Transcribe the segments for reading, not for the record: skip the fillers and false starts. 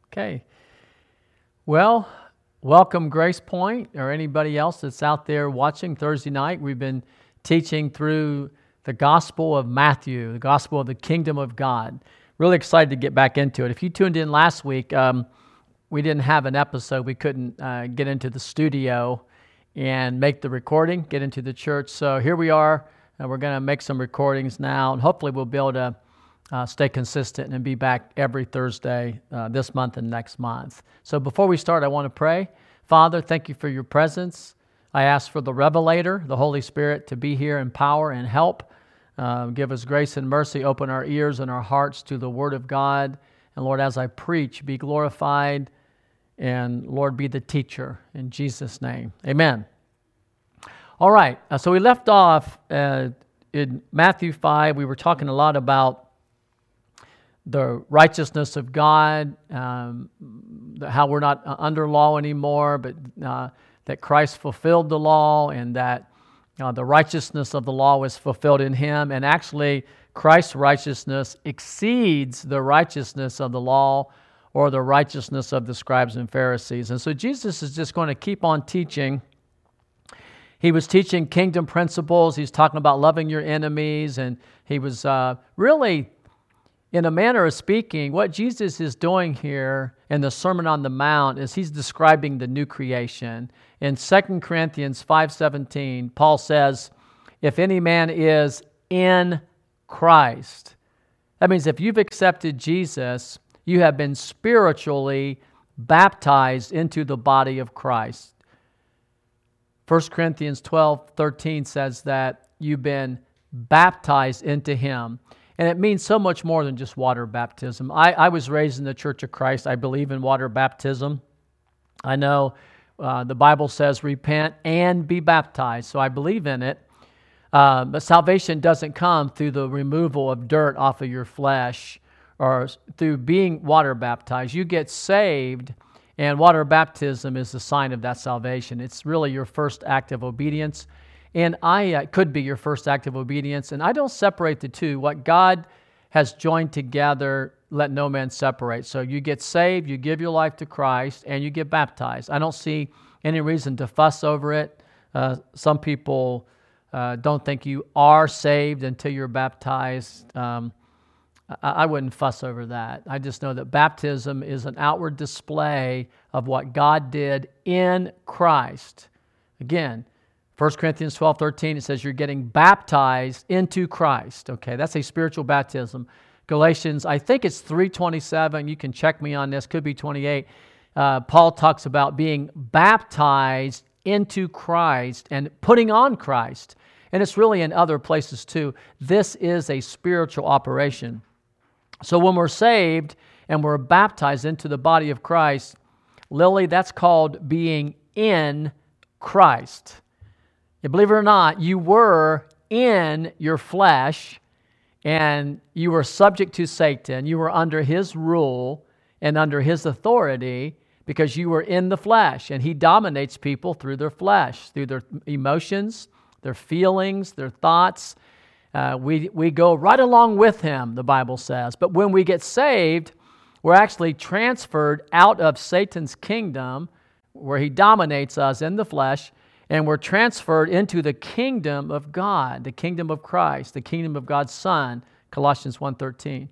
Okay. Well, welcome Grace Point or anybody else that's out there watching Thursday night. We've been teaching through the Gospel of Matthew, the Gospel of the Kingdom of God. Really excited to get back into it. If you tuned in last week, we didn't have an episode. We couldn't get into the studio and make the recording, get into the church. So here we are, and we're going to make some recordings now, and hopefully we'll be able to stay consistent and be back every Thursday this month and next month. So before we start, I want to pray. Father, thank you for your presence. I ask for the Revelator, the Holy Spirit, to be here in power and help. Give us grace and mercy. Open our ears and our hearts to the Word of God. And Lord, as I preach, be glorified. And Lord, be the teacher. In Jesus' name, amen. All right, so we left off in Matthew 5. We were talking a lot about the righteousness of God, how we're not under law anymore, but that Christ fulfilled the law, and that the righteousness of the law was fulfilled in Him. And actually, Christ's righteousness exceeds the righteousness of the law or the righteousness of the scribes and Pharisees. And so Jesus is just going to keep on teaching. He was teaching kingdom principles. He's talking about loving your enemies, and he was really, in a manner of speaking, what Jesus is doing here in the Sermon on the Mount is he's describing the new creation. In 2 Corinthians 5:17, Paul says, if any man is in Christ, that means if you've accepted Jesus, you have been spiritually baptized into the body of Christ. 1 Corinthians 12:13 says that you've been baptized into Him. And it means so much more than just water baptism. I was raised in the Church of Christ. I believe in water baptism. I know the Bible says repent and be baptized, so I believe in it. But salvation doesn't come through the removal of dirt off of your flesh or through being water baptized. You get saved, and water baptism is the sign of that salvation. It's really your first act of obedience. And could be your first act of obedience. And I don't separate the two. What God has joined together, let no man separate. So you get saved, you give your life to Christ, and you get baptized. I don't see any reason to fuss over it. Some people don't think you are saved until you're baptized. I wouldn't fuss over that. I just know that baptism is an outward display of what God did in Christ. Again, 1 Corinthians 12:13, it says you're getting baptized into Christ. Okay, that's a spiritual baptism. Galatians, I think it's 3:27. You can check me on this. Could be 28. Paul talks about being baptized into Christ and putting on Christ. And it's really in other places too. This is a spiritual operation. So when we're saved and we're baptized into the body of Christ, Lily, that's called being in Christ. And believe it or not, you were in your flesh and you were subject to Satan. You were under his rule and under his authority because you were in the flesh. And he dominates people through their flesh, through their emotions, their feelings, their thoughts. We go right along with him, the Bible says. But when we get saved, we're actually transferred out of Satan's kingdom where he dominates us in the flesh, and we're transferred into the kingdom of God, the kingdom of Christ, the kingdom of God's Son, Colossians 1:12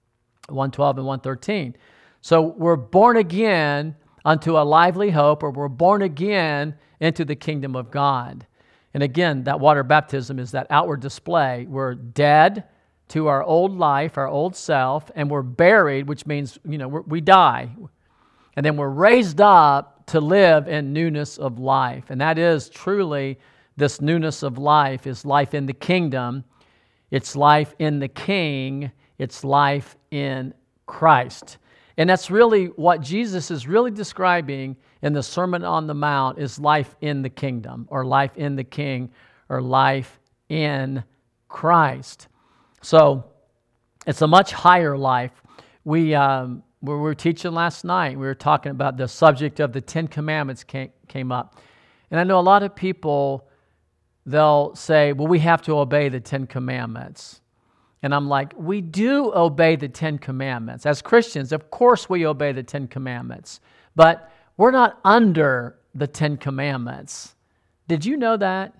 and 1:13. So we're born again unto a lively hope, or we're born again into the kingdom of God. And again, that water baptism is that outward display. We're dead to our old life, our old self, and we're buried, which means, we die. And then we're raised up to live in newness of life. And that is truly, this newness of life is life in the kingdom. It's life in the King. It's life in Christ. And that's really what Jesus is really describing in the Sermon on the Mount is life in the kingdom, or life in the King, or life in Christ. So it's a much higher life. We were teaching last night, we were talking about the subject of the Ten Commandments came up. And I know a lot of people, they'll say, well, we have to obey the Ten Commandments. And I'm like, we do obey the Ten Commandments. As Christians, of course we obey the Ten Commandments. But we're not under the Ten Commandments. Did you know that?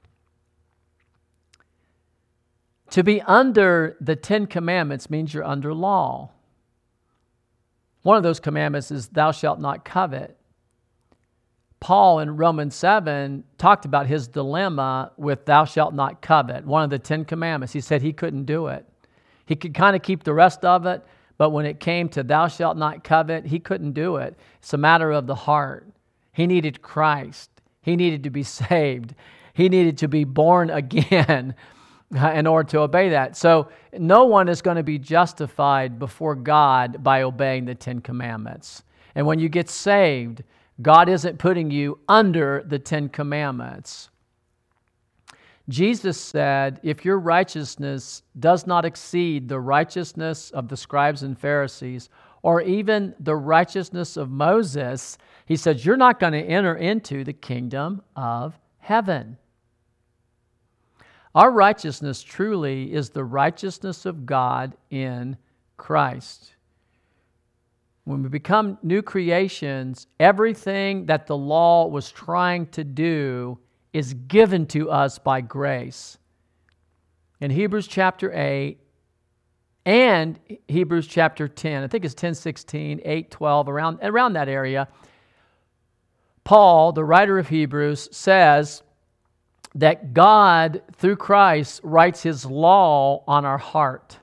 To be under the Ten Commandments means you're under law. One of those commandments is thou shalt not covet. Paul in Romans 7 talked about his dilemma with thou shalt not covet, one of the Ten Commandments. He said he couldn't do it. He could kind of keep the rest of it, but when it came to thou shalt not covet, he couldn't do it. It's a matter of the heart. He needed Christ. He needed to be saved. He needed to be born again in order to obey that. So no one is going to be justified before God by obeying the Ten Commandments. And when you get saved, God isn't putting you under the Ten Commandments. Jesus said, if your righteousness does not exceed the righteousness of the scribes and Pharisees, or even the righteousness of Moses, he says, you're not going to enter into the kingdom of heaven. Our righteousness truly is the righteousness of God in Christ. When we become new creations, everything that the law was trying to do is given to us by grace. In Hebrews chapter 8 and Hebrews chapter 10, I think it's 10:16, 8:12, around that area, Paul, the writer of Hebrews, says that God, through Christ, writes His law on our heart.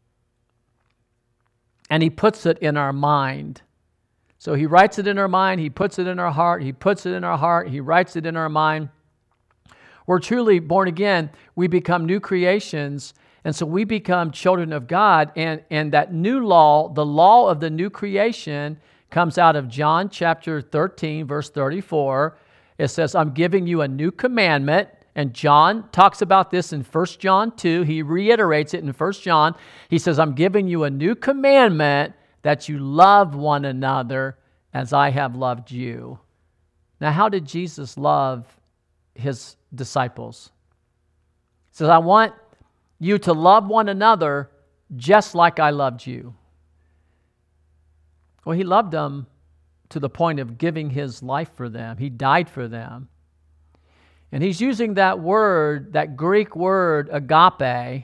And He puts it in our mind. So He writes it in our mind, He puts it in our heart, He puts it in our heart, He writes it in our mind. We're truly born again. We become new creations, and so we become children of God. And that new law, the law of the new creation, comes out of John chapter 13, verse 34. It says, I'm giving you a new commandment. And John talks about this in 1 John 2. He reiterates it in 1 John. He says, I'm giving you a new commandment that you love one another as I have loved you. Now, how did Jesus love His disciples? He says, I want you to love one another just like I loved you. Well, He loved them to the point of giving His life for them. He died for them. And He's using that word, that Greek word, agape,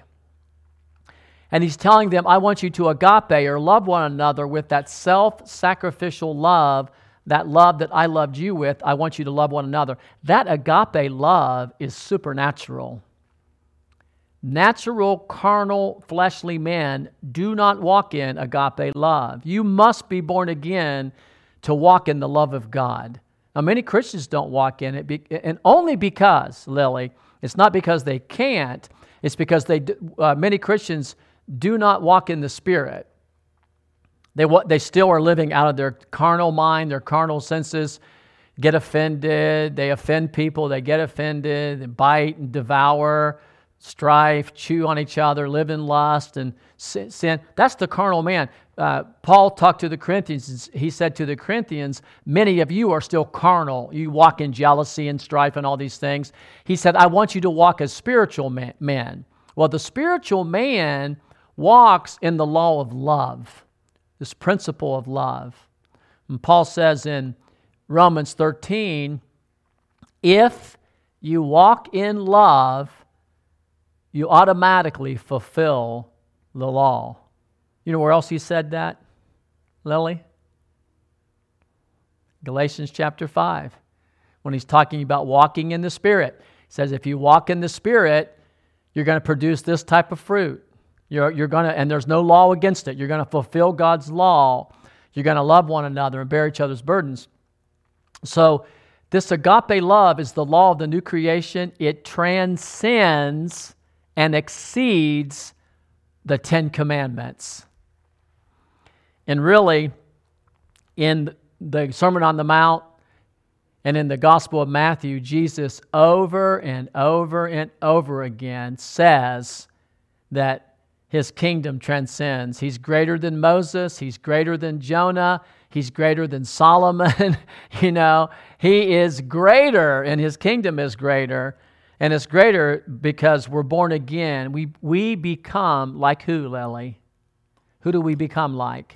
and He's telling them, I want you to agape or love one another with that self-sacrificial love, that love that I loved you with. I want you to love one another. That agape love is supernatural. Natural, carnal, fleshly men do not walk in agape love. You must be born again to walk in the love of God. Now, many Christians don't walk in it, and only because, Lily, it's not because they can't, it's because many Christians do not walk in the Spirit. They still are living out of their carnal mind, their carnal senses, get offended, they offend people, they get offended, they bite and devour, strife, chew on each other, live in lust and sin. That's the carnal man. Paul talked to the Corinthians. He said to the Corinthians, many of you are still carnal. You walk in jealousy and strife and all these things. He said, I want you to walk as spiritual men. Well, the spiritual man walks in the law of love, this principle of love. And Paul says in Romans 13, if you walk in love, you automatically fulfill the law. You know where else he said that, Lily? Galatians chapter 5. When he's talking about walking in the Spirit. He says if you walk in the Spirit, you're going to produce this type of fruit. You're going to, and there's no law against it. You're going to fulfill God's law. You're going to love one another and bear each other's burdens. So this agape love is the law of the new creation. It transcends and exceeds the Ten Commandments. And really, in the Sermon on the Mount and in the Gospel of Matthew, Jesus over and over and over again says that His kingdom transcends. He's greater than Moses. He's greater than Jonah. He's greater than Solomon. He is greater and His kingdom is greater. And it's greater because we're born again. We become like who, Lily? Who do we become like?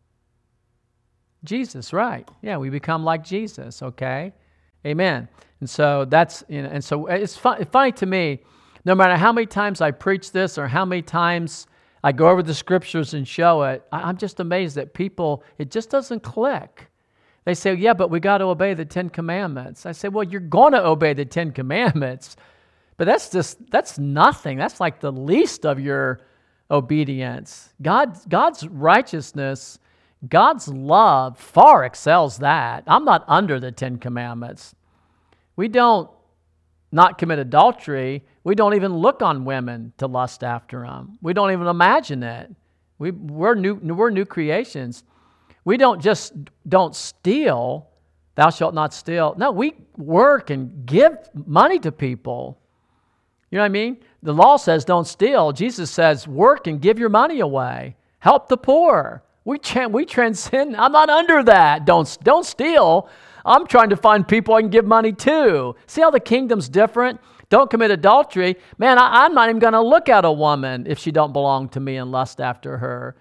Jesus, right. Yeah, we become like Jesus, okay? Amen. And so that's, and so it's funny to me, no matter how many times I preach this or how many times I go over the scriptures and show it, I'm just amazed that people, it just doesn't click. They say, yeah, but we got to obey the 10 Commandments. I say, well, you're going to obey the 10 Commandments, but that's nothing. That's like the least of your obedience. God's righteousness, God's love far excels that. I'm not under the 10 Commandments. We don't not commit adultery. We don't even look on women to lust after them. We don't even imagine it. We're new creations. We don't steal. Thou shalt not steal. No, we work and give money to people. You know what I mean? The law says don't steal. Jesus says work and give your money away. Help the poor. We transcend. I'm not under that. Don't steal. I'm trying to find people I can give money to. See how the kingdom's different? Don't commit adultery. Man, I'm not even going to look at a woman if she don't belong to me and lust after her.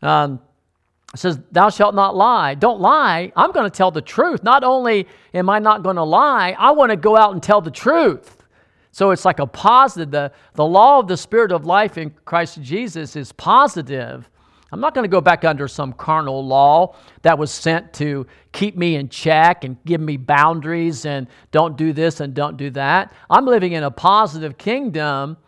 It says, thou shalt not lie. Don't lie. I'm going to tell the truth. Not only am I not going to lie, I want to go out and tell the truth. So it's like a positive. The law of the Spirit of life in Christ Jesus is positive. I'm not going to go back under some carnal law that was sent to keep me in check and give me boundaries and don't do this and don't do that. I'm living in a positive kingdom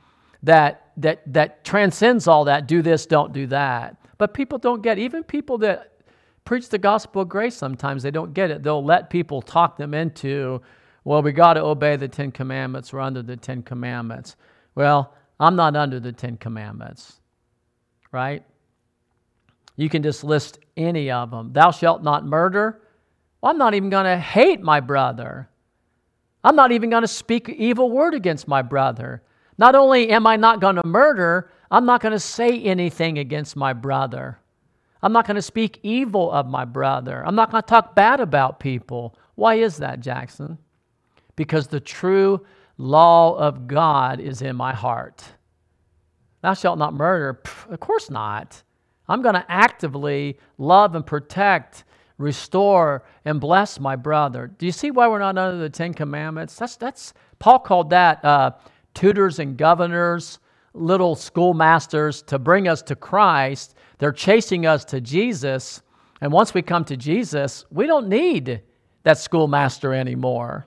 that transcends all that. Do this, don't do that. But people don't get it. Even people that preach the gospel of grace, sometimes they don't get it. They'll let people talk them into, well, we got to obey the 10 Commandments. We're under the 10 Commandments. Well, I'm not under the 10 Commandments, right? You can just list any of them. Thou shalt not murder. Well, I'm not even going to hate my brother. I'm not even going to speak evil word against my brother. Not only am I not going to murder, I'm not going to say anything against my brother. I'm not going to speak evil of my brother. I'm not going to talk bad about people. Why is that, Jackson? Because the true law of God is in my heart. Thou shalt not murder. Of course not. I'm going to actively love and protect, restore, and bless my brother. Do you see why we're not under the 10 Commandments? That's Paul called that tutors and governors, little schoolmasters to bring us to Christ. They're chasing us to Jesus. And once we come to Jesus, we don't need that schoolmaster anymore.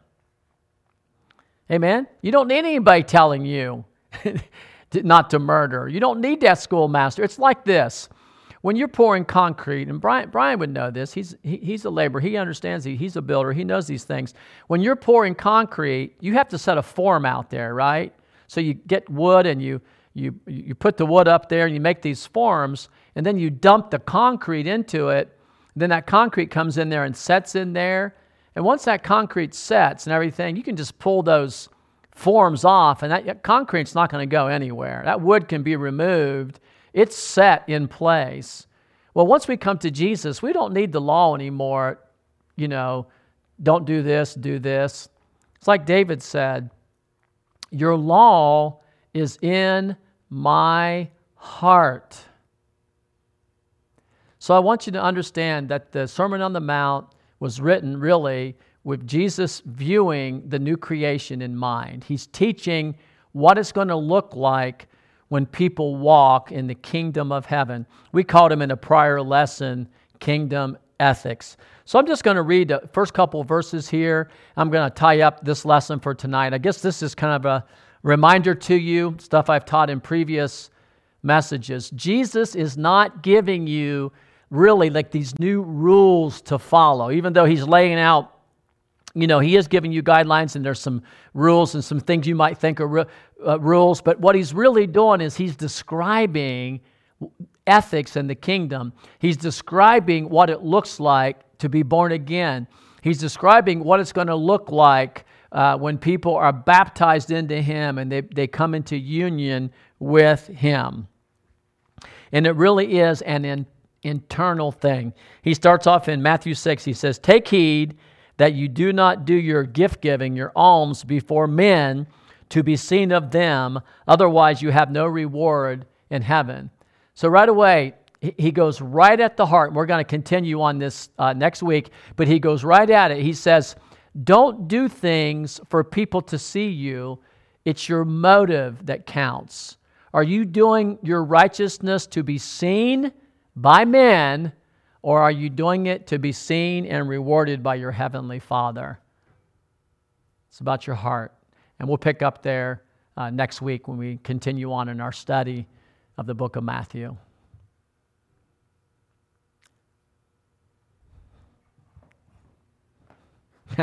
Amen? You don't need anybody telling you not to murder. You don't need that schoolmaster. It's like this. When you're pouring concrete, and Brian would know this, he's a laborer, he understands, he's a builder, he knows these things. When you're pouring concrete, you have to set a form out there, right? So you get wood and you put the wood up there and you make these forms, and then you dump the concrete into it. Then that concrete comes in there and sets in there. And once that concrete sets and everything, you can just pull those forms off, and that concrete's not going to go anywhere. That wood can be removed. It's set in place. Well, once we come to Jesus, we don't need the law anymore. You know, don't do this, do this. It's like David said, your law is in my heart. So I want you to understand that the Sermon on the Mount was written really with Jesus viewing the new creation in mind. He's teaching what it's going to look like when people walk in the kingdom of heaven. We called them in a prior lesson, kingdom ethics. So I'm just going to read the first couple of verses here. I'm going to tie up this lesson for tonight. I guess this is kind of a reminder to you, stuff I've taught in previous messages. Jesus is not giving you really like these new rules to follow, even though he's laying out, you know, he is giving you guidelines and there's some rules and some things you might think are rules, but what he's really doing is he's describing ethics in the kingdom. He's describing what it looks like to be born again. He's describing what it's going to look like when people are baptized into him and they come into union with him. And it really is an internal thing. He starts off in Matthew 6. He says, take heed that you do not do your gift giving, your alms, before men to be seen of them. Otherwise, you have no reward in heaven. So right away, he goes right at the heart. We're going to continue on this next week, but he goes right at it. He says, don't do things for people to see you. It's your motive that counts. Are you doing your righteousness to be seen by men, or are you doing it to be seen and rewarded by your heavenly Father? It's about your heart. And we'll pick up there next week when we continue on in our study of the book of Matthew.